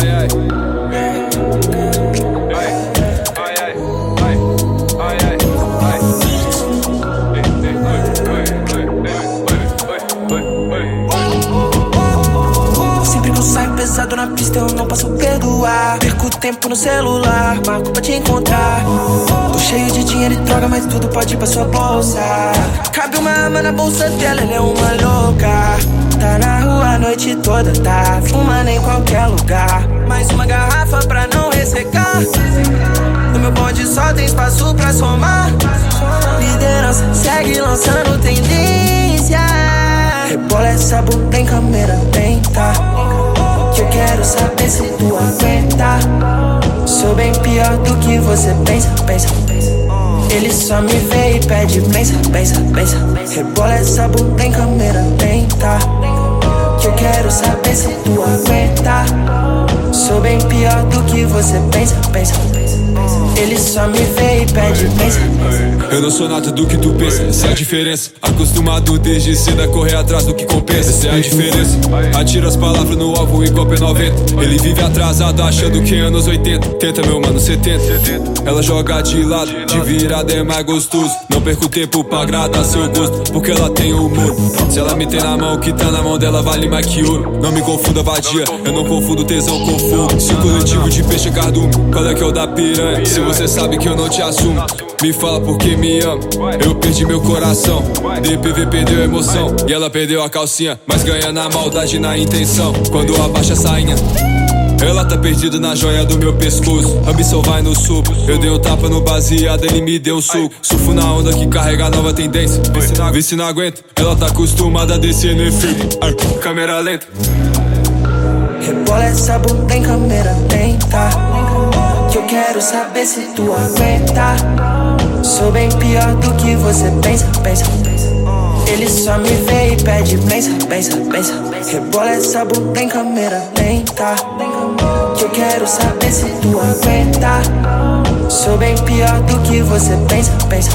Sempre que eu saio pesado na pista eu não posso perdoar. Perco tempo no celular, marco pra te encontrar. Tô cheio de dinheiro e droga, mas tudo pode ir pra sua bolsa. Cabe uma arma na bolsa dela, ela é uma louca. Tá na rua a noite toda, tá fumando em qualquer lugar. Mais uma garrafa pra não ressecar. No meu bonde só tem espaço pra somar. Liderança segue lançando tendência. Rebola essa bunda em câmera lenta, que eu quero saber se tu aguenta. Sou bem pior do que você pensa. Ele só me vê e pede pensa. Rebola essa bunda em câmera lenta, que eu quero saber se tu aguenta. Sou bem pior do que você pensa. Ele só me vê e pede pensa. Eu não sou nada do que tu pensa, essa é a diferença. Acostumado desde cedo a correr atrás do que compensa, essa é a diferença. Atira as palavras no alvo igual P90. Ele vive atrasado achando que é anos 80. Tenta meu mano 70. Ela joga de lado, de virada é mais gostoso. Não perco tempo pra agradar seu gosto, porque ela tem humor. Se ela me tem na mão, o que tá na mão dela vale mais que ouro. Não me confunda vadia, eu não confundo tesão com fogo. Se o coletivo de peixe é cardume, qual é que é o da piranha? Se você sabe que eu não te assumo, me fala porque me ama. Eu perdi meu coração, DPV perdeu a emoção, e ela perdeu a calcinha, mas ganha na maldade, na intenção. Quando abaixa a sainha, ela tá perdida na joia do meu pescoço. Ambição vai no soco, eu dei um tapa no baseado, ele me deu um soco. Surfo na onda que carrega a nova tendência. Vê se não aguenta, ela tá acostumada a descer no efeito. Câmera lenta. Rebola essa bunda em câmera lenta, que eu quero saber se tu aguenta. Sou bem pior do que você pensa. Ele só me vê e pede pensa. Rebola essa bunda em câmera lenta, que eu quero saber se tu aguenta. Sou bem pior do que você pensa.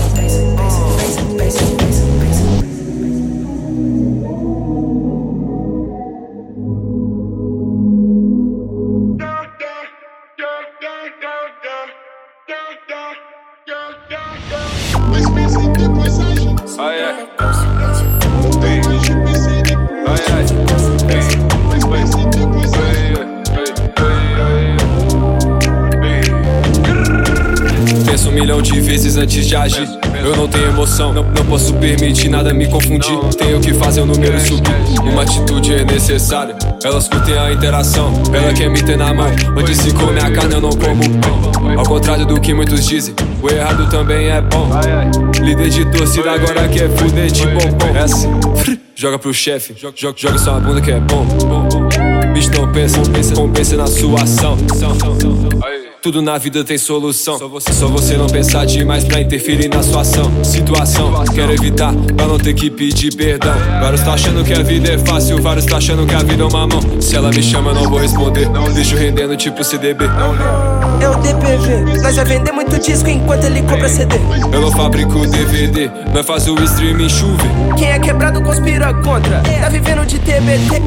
Penso 1 milhão de vezes antes de agir. Eu não tenho emoção, não posso permitir nada me confundir. Tenho que fazer o número subir, uma atitude é necessária. Elas curtem a interação, ela quer me ter na mão. Onde se come a carne eu não como pão. Ao contrário do que muitos dizem, o errado também é bom. Líder de torcida agora quer fuder de bombom. É assim, joga pro chefe, joga só a bunda que é bom. Bicho não pensa na sua ação. Tudo na vida tem solução, só você não pensar demais pra interferir na sua ação. Situação, quero evitar pra não ter que pedir perdão. Vários tá achando que a vida é fácil, vários tá achando que a vida é uma mão. Se ela me chama eu não vou responder, deixo rendendo tipo CDB. É o DPV, nós vai vender muito disco enquanto ele compra CD. Eu não fabrico DVD, nós faz o streaming chover. Quem é quebrado conspira contra, tá vivendo de TBT.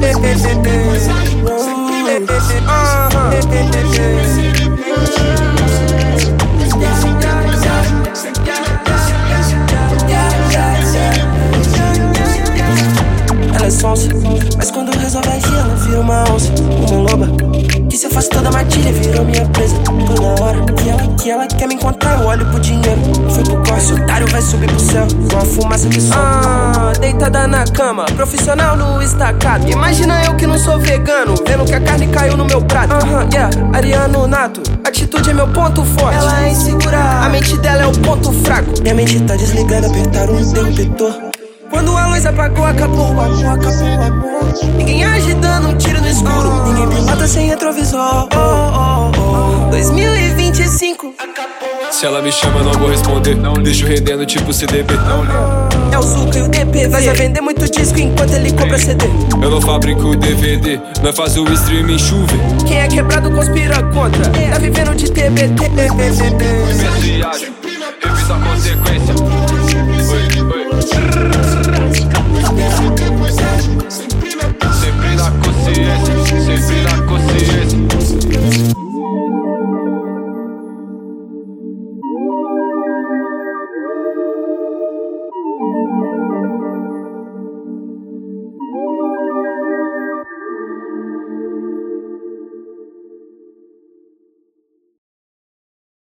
Ela é sonsa, mas quando resolve agir ela vira uma onça, uma loba, que se afasta toda matilha, virou minha presa. Toda hora que ela quer me encontrar, eu olho pro dinheiro. Fui pro corte, esse otário vai subir pro céu, com a fumaça que sobe. Deitada na cama, profissional no estacado. Imagina eu que não sou vegano, vendo que a carne caiu no meu prato. Ariano nato, atitude é meu ponto forte. Ela é insegura, a mente dela é o ponto fraco. Minha mente tá desligada, apertaram o interruptor. Quando a luz apagou, acabou o amor. Ninguém age dando um tiro no escuro, ninguém pilota sem retrovisor. 2025 Se ela me chama eu não vou responder, deixo rendendo tipo CDB. É o Zuka e o DPV, nós vai vender muito disco enquanto ele compra CD. Eu não fabrico DVD, nós faz o streaming chover. Quem é quebrado conspira contra, tá vivendo de TBT.